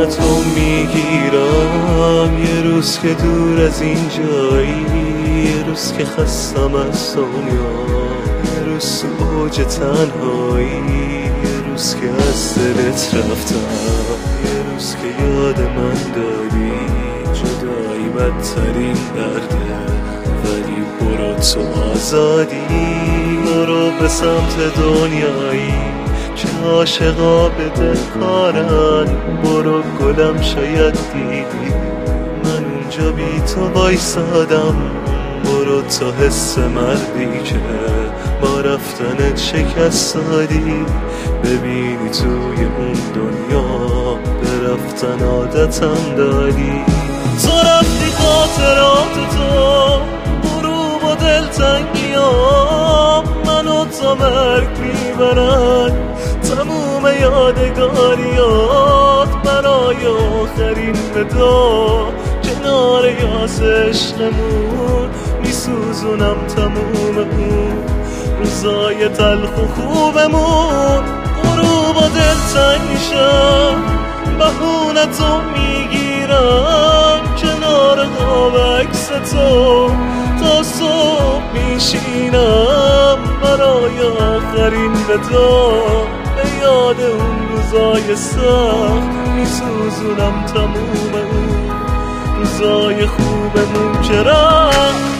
تو میگیرم. یه روز که دور از این جایی، یه روز که خستم از دنیا، یه روز تو اوج تنهایی، یه روز که از دلت رفتم، یه روز که یاد من داری. جدایی بدترین درده، ولی برو تو آزادی. برو به سمت دنیایی که عاشقا به دل کارن. برو گلم شاید دیدی من اونجا بی تو وایسادم. برو تا حس مردی که با رفتنت شکستادی. ببینی توی اون دنیا به رفتن عادتم داری. تو رفتی خاطرات تو برو با دلتنگیام، منو تا مرگ میبرن تموم یادگاریات. برای آخرین ودا کنار یاس عشقمون میسوزونم تموم اون روزای تلخ و خوبمون. برو با دلتنگ میشم بهونتو میگیرم، کنار قاب عکس تو تا صبح میشینم. برای آخرین ودا به یاد اون روزای سخت میسوزونم تموم اون روزای خوبمون که رفت.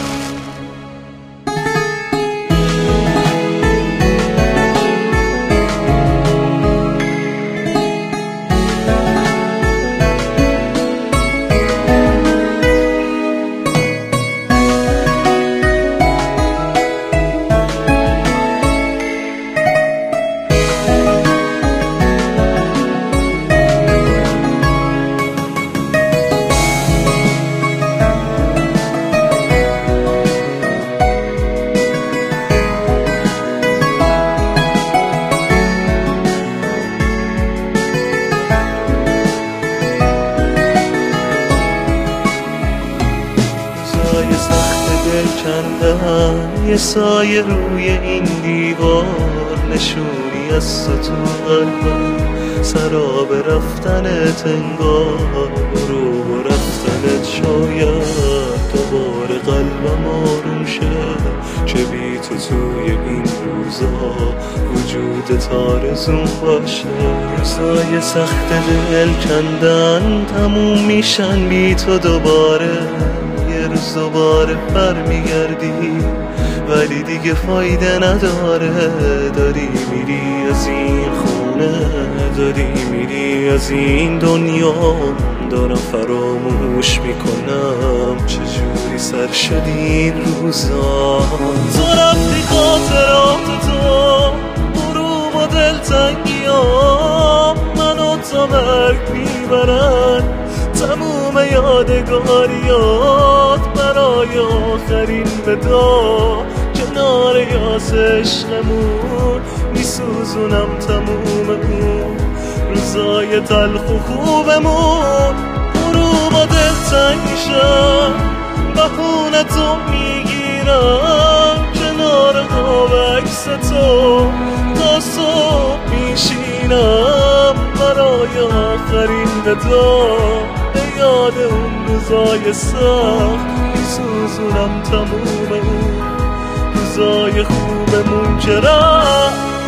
یه سایه روی این دیوار، نشونی از تو تو قلبم، سراب رفتنت انگار. برو و رفتنت شاید دوباره قلبم آروم شه، چه بی تو توی این روزا وجودت آرزون باشه. روزای سخت دل کندن تموم میشن بی تو دوباره. یه روز دوباره برمیگردی ولی دیگه فایده نداره. داری میری از این خونه، داری میری از این دنیا، دارم فراموش میکنم چجوری سر شد این روزا. تو رفتی خاطرات تو برو با دلتنگیام، منو تا مرگ میبرن تموم یادگاریات. برای آخرین ودا کنار یاس عشقمون میسوزونم تموم اون روزای تلخ و خوبمون. برو با دلتنگ میشم بهونتو میگیرم، کنار قاب عکس تو تا صبح میشینم. برای آخرین ودا به یاد اون روزای سخت میسوزونم تموم اون روزای خوبمون که رفت.